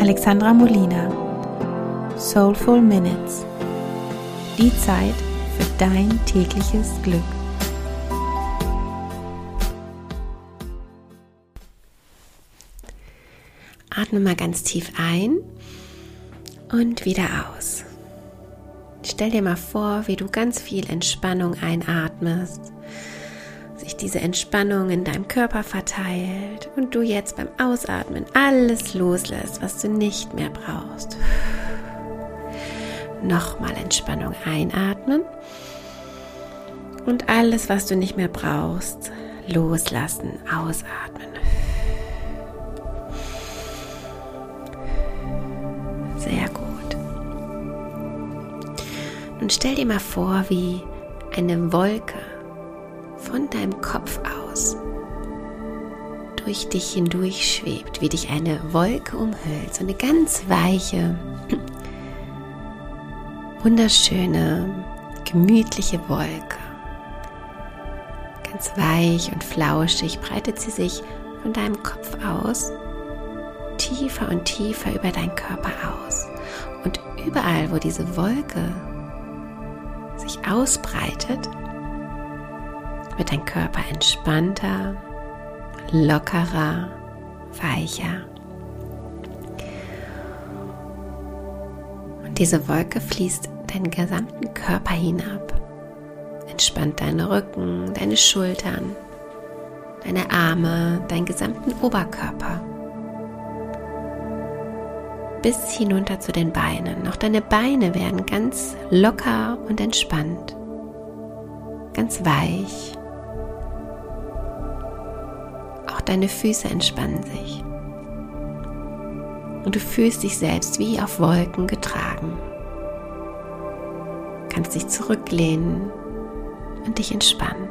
Alexandra Molina. Soulful Minutes. Die Zeit für dein tägliches Glück. Atme mal ganz tief ein und wieder aus. Stell dir mal vor, wie du ganz viel Entspannung einatmest, sich diese Entspannung in deinem Körper verteilt und du jetzt beim Ausatmen alles loslässt, was du nicht mehr brauchst. Nochmal Entspannung einatmen und alles, was du nicht mehr brauchst, loslassen, ausatmen. Sehr gut. Und stell dir mal vor, wie eine Wolke von deinem Kopf aus durch dich hindurch schwebt, wie dich eine Wolke umhüllt, so eine ganz weiche, wunderschöne, gemütliche Wolke. Ganz weich und flauschig breitet sie sich von deinem Kopf aus, tiefer und tiefer über deinen Körper aus. Und überall, wo diese Wolke sich ausbreitet, wird dein Körper entspannter, lockerer, weicher. Und diese Wolke fließt deinen gesamten Körper hinab, entspannt deinen Rücken, deine Schultern, deine Arme, deinen gesamten Oberkörper, bis hinunter zu den Beinen. Auch deine Beine werden ganz locker und entspannt, ganz weich. Auch deine Füße entspannen sich. Und du fühlst dich selbst wie auf Wolken getragen. Du kannst dich zurücklehnen und dich entspannen.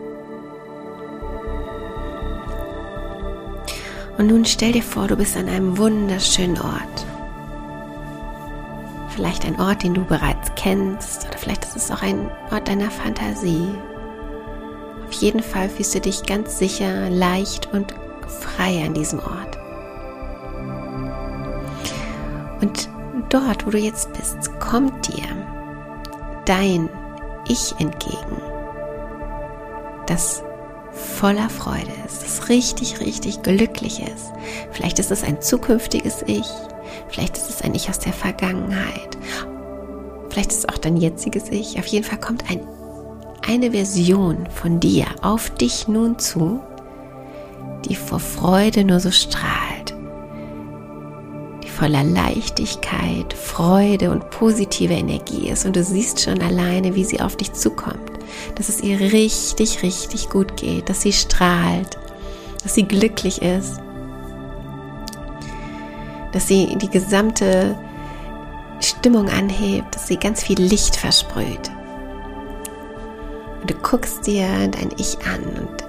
Und nun stell dir vor, du bist an einem wunderschönen Ort. Vielleicht ein Ort, den du bereits kennst, oder vielleicht ist es auch ein Ort deiner Fantasie. Auf jeden Fall fühlst du dich ganz sicher, leicht und frei an diesem Ort. Und dort, wo du jetzt bist, kommt dir dein Ich entgegen, das voller Freude ist, das richtig, richtig glücklich ist. Vielleicht ist es ein zukünftiges Ich, vielleicht ist es ein Ich aus der Vergangenheit, vielleicht ist es auch dein jetziges Ich. Auf jeden Fall kommt eine Version von dir auf dich nun zu, die vor Freude nur so strahlt, die voller Leichtigkeit, Freude und positive Energie ist. Und du siehst schon alleine, wie sie auf dich zukommt, dass es ihr richtig, richtig gut geht, dass sie strahlt, dass sie glücklich ist, dass sie die gesamte Stimmung anhebt, dass sie ganz viel Licht versprüht. Und du guckst dir dein Ich an und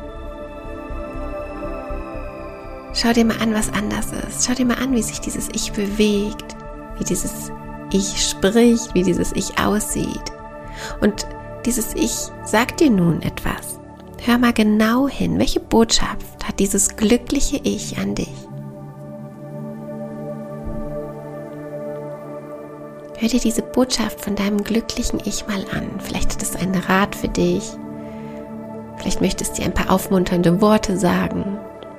schau dir mal an, was anders ist. Schau dir mal an, wie sich dieses Ich bewegt, wie dieses Ich spricht, wie dieses Ich aussieht. Und dieses Ich sagt dir nun etwas. Hör mal genau hin, welche Botschaft hat dieses glückliche Ich an dich? Hör dir diese Botschaft von deinem glücklichen Ich mal an. Vielleicht ist es ein Rat für dich. Vielleicht möchtest du dir ein paar aufmunternde Worte sagen.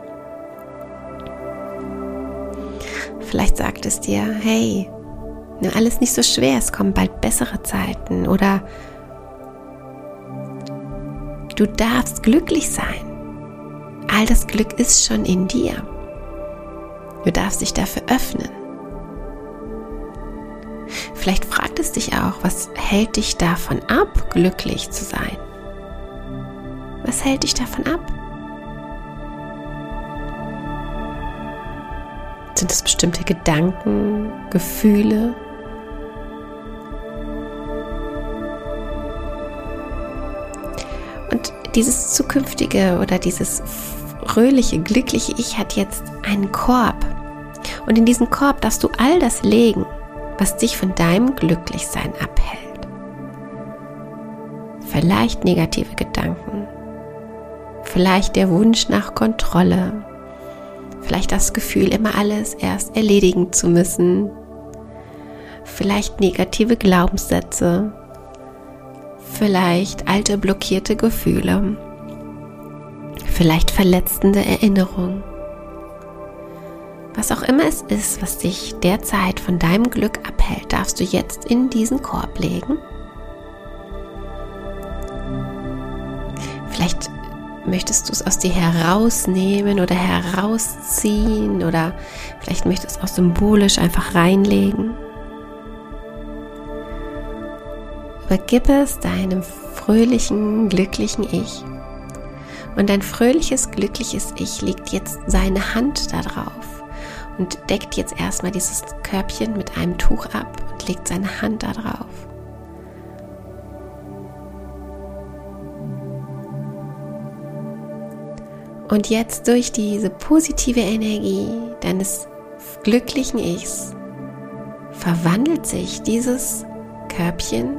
Vielleicht sagt es dir, hey, nimm alles nicht so schwer, es kommen bald bessere Zeiten. Oder du darfst glücklich sein. All das Glück ist schon in dir. Du darfst dich dafür öffnen. Vielleicht fragt es dich auch, was hält dich davon ab, glücklich zu sein? Was hält dich davon ab? Sind es bestimmte Gedanken, Gefühle? Und dieses zukünftige oder dieses fröhliche, glückliche Ich hat jetzt einen Korb. Und in diesen Korb darfst du all das legen, was dich von deinem Glücklichsein abhält. Vielleicht negative Gedanken, vielleicht der Wunsch nach Kontrolle, vielleicht das Gefühl, immer alles erst erledigen zu müssen. Vielleicht negative Glaubenssätze. Vielleicht alte blockierte Gefühle. Vielleicht verletzende Erinnerungen. Was auch immer es ist, was dich derzeit von deinem Glück abhält, darfst du jetzt in diesen Korb legen. Vielleicht möchtest du es aus dir herausnehmen oder herausziehen oder vielleicht möchtest du es auch symbolisch einfach reinlegen. Übergib es deinem fröhlichen, glücklichen Ich. Und dein fröhliches, glückliches Ich legt jetzt seine Hand da drauf und deckt jetzt erstmal dieses Körbchen mit einem Tuch ab und legt seine Hand da drauf. Und jetzt durch diese positive Energie deines glücklichen Ichs verwandelt sich dieses Körbchen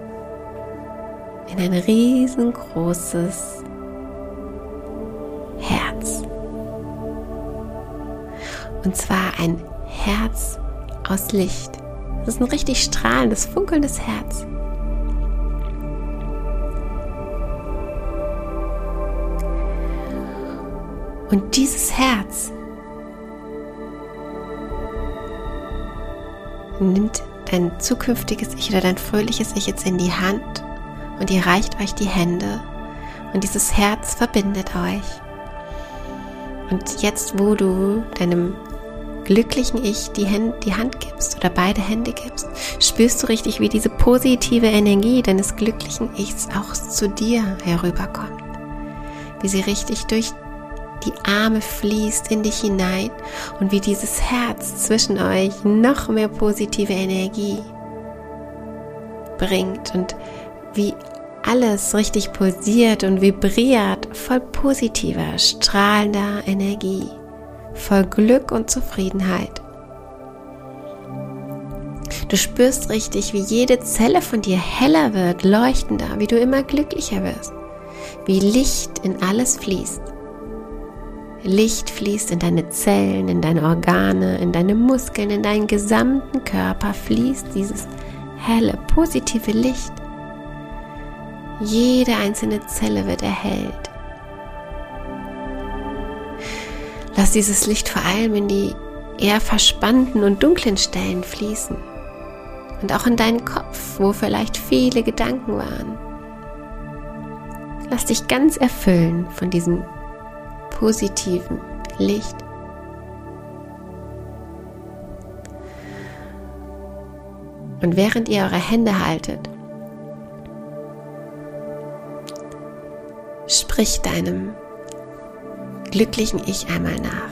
in ein riesengroßes Herz. Und zwar ein Herz aus Licht. Das ist ein richtig strahlendes, funkelndes Herz. Und dieses Herz nimmt dein zukünftiges Ich oder dein fröhliches Ich jetzt in die Hand und ihr reicht euch die Hände und dieses Herz verbindet euch. Und jetzt, wo du deinem glücklichen Ich die Hand gibst oder beide Hände gibst, spürst du richtig, wie diese positive Energie deines glücklichen Ichs auch zu dir herüberkommt. Wie sie richtig durch die Arme fließt in dich hinein und wie dieses Herz zwischen euch noch mehr positive Energie bringt und wie alles richtig pulsiert und vibriert, voll positiver, strahlender Energie, voll Glück und Zufriedenheit. Du spürst richtig, wie jede Zelle von dir heller wird, leuchtender, wie du immer glücklicher wirst, wie Licht in alles fließt. Licht fließt in deine Zellen, in deine Organe, in deine Muskeln, in deinen gesamten Körper fließt dieses helle, positive Licht. Jede einzelne Zelle wird erhellt. Lass dieses Licht vor allem in die eher verspannten und dunklen Stellen fließen. Und auch in deinen Kopf, wo vielleicht viele Gedanken waren. Lass dich ganz erfüllen von diesem positiven Licht. Und während ihr eure Hände haltet, sprich deinem glücklichen Ich einmal nach.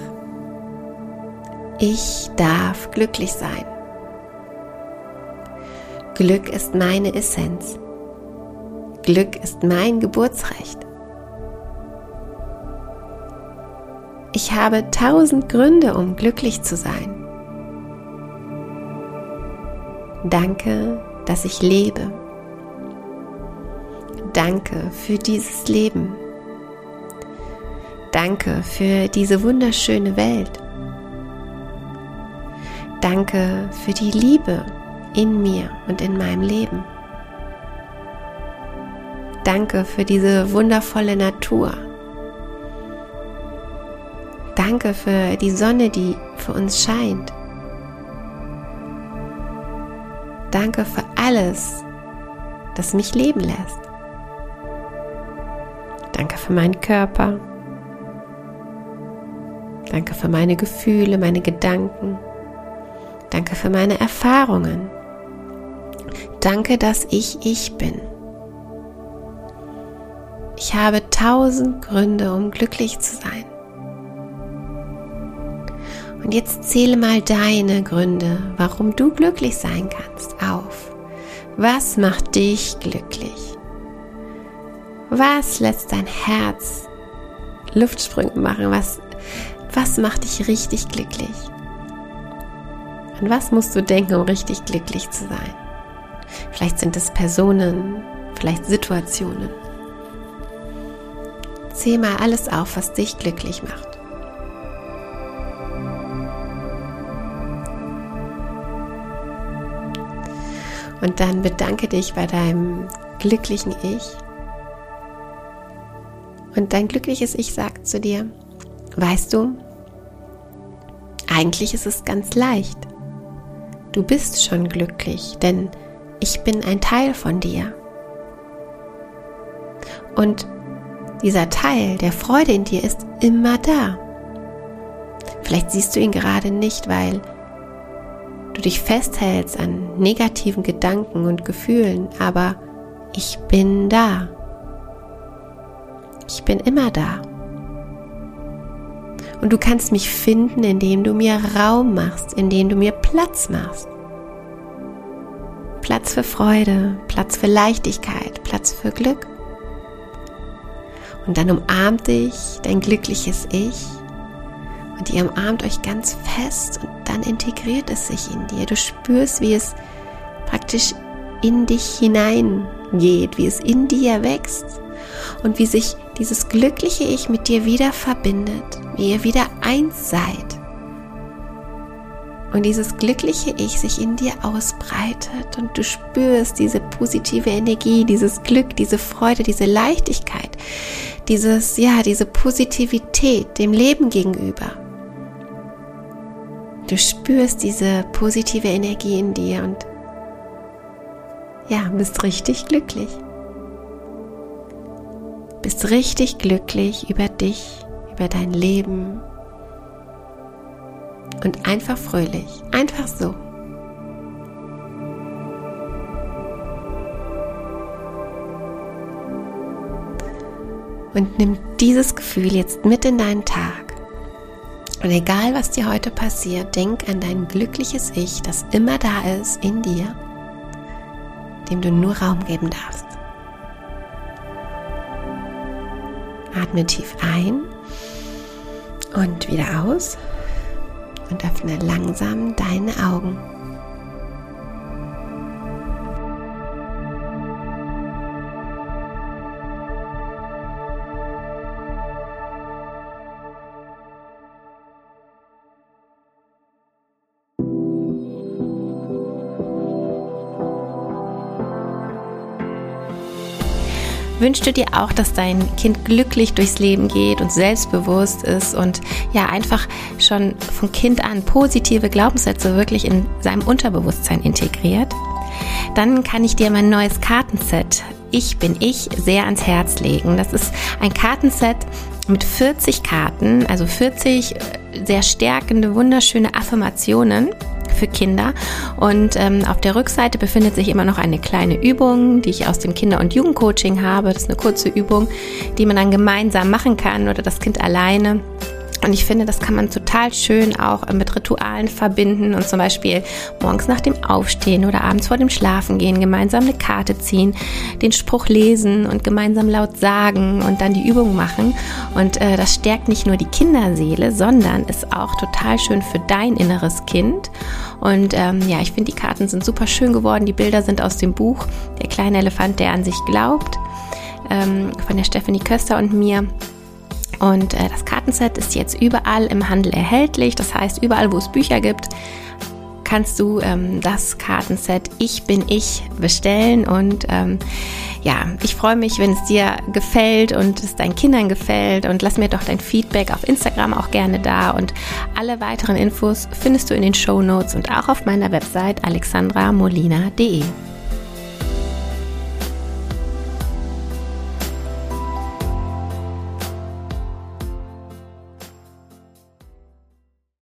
Ich darf glücklich sein. Glück ist meine Essenz. Glück ist mein Geburtsrecht. Ich habe 1000 Gründe, um glücklich zu sein. Danke, dass ich lebe. Danke für dieses Leben. Danke für diese wunderschöne Welt. Danke für die Liebe in mir und in meinem Leben. Danke für diese wundervolle Natur. Danke für die Sonne, die für uns scheint. Danke für alles, das mich leben lässt. Danke für meinen Körper. Danke für meine Gefühle, meine Gedanken. Danke für meine Erfahrungen. Danke, dass ich bin. Ich habe 1000 Gründe, um glücklich zu sein. Und jetzt zähle mal deine Gründe, warum du glücklich sein kannst, auf. Was macht dich glücklich? Was lässt dein Herz Luftsprünge machen? Was macht dich richtig glücklich? An was musst du denken, um richtig glücklich zu sein? Vielleicht sind es Personen, vielleicht Situationen. Zähl mal alles auf, was dich glücklich macht. Und dann bedanke dich bei deinem glücklichen Ich. Und dein glückliches Ich sagt zu dir, weißt du, eigentlich ist es ganz leicht. Du bist schon glücklich, denn ich bin ein Teil von dir. Und dieser Teil der Freude in dir ist immer da. Vielleicht siehst du ihn gerade nicht, weil du dich festhältst an negativen Gedanken und Gefühlen, aber ich bin da. Ich bin immer da. Und du kannst mich finden, indem du mir Raum machst, indem du mir Platz machst. Platz für Freude, Platz für Leichtigkeit, Platz für Glück. Und dann umarmt dich dein glückliches Ich und ihr umarmt euch ganz fest und dann integriert es sich in dir. Du spürst, wie es praktisch in dich hineingeht, wie es in dir wächst und wie sich dieses glückliche Ich mit dir wieder verbindet, wie ihr wieder eins seid. Und dieses glückliche Ich sich in dir ausbreitet und du spürst diese positive Energie, dieses Glück, diese Freude, diese Leichtigkeit, diese Positivität dem Leben gegenüber. Du spürst diese positive Energie in dir und bist richtig glücklich. Bist richtig glücklich über dich, über dein Leben und einfach fröhlich, einfach so. Und nimm dieses Gefühl jetzt mit in deinen Tag. Und egal, was dir heute passiert, denk an dein glückliches Ich, das immer da ist in dir, dem du nur Raum geben darfst. Atme tief ein und wieder aus und öffne langsam deine Augen. Wünschst du dir auch, dass dein Kind glücklich durchs Leben geht und selbstbewusst ist und einfach schon von Kind an positive Glaubenssätze wirklich in seinem Unterbewusstsein integriert? Dann kann ich dir mein neues Kartenset Ich bin ich sehr ans Herz legen. Das ist ein Kartenset mit 40 Karten, also 40 sehr stärkende, wunderschöne Affirmationen für Kinder und auf der Rückseite befindet sich immer noch eine kleine Übung, die ich aus dem Kinder- und Jugendcoaching habe. Das ist eine kurze Übung, die man dann gemeinsam machen kann oder das Kind alleine. Und ich finde, das kann man total schön auch mit Ritualen verbinden und zum Beispiel morgens nach dem Aufstehen oder abends vor dem Schlafengehen gemeinsam eine Karte ziehen, den Spruch lesen und gemeinsam laut sagen und dann die Übung machen. Und das stärkt nicht nur die Kinderseele, sondern ist auch total schön für dein inneres Kind. Und ich finde, die Karten sind super schön geworden. Die Bilder sind aus dem Buch Der kleine Elefant, der an sich glaubt, von der Stephanie Köster und mir. Und das Kartenset ist jetzt überall im Handel erhältlich. Das heißt, überall, wo es Bücher gibt, kannst du das Kartenset Ich bin ich bestellen. Und ich freue mich, wenn es dir gefällt und es deinen Kindern gefällt. Und lass mir doch dein Feedback auf Instagram auch gerne da. Und alle weiteren Infos findest du in den Shownotes und auch auf meiner Website alexandramolina.de.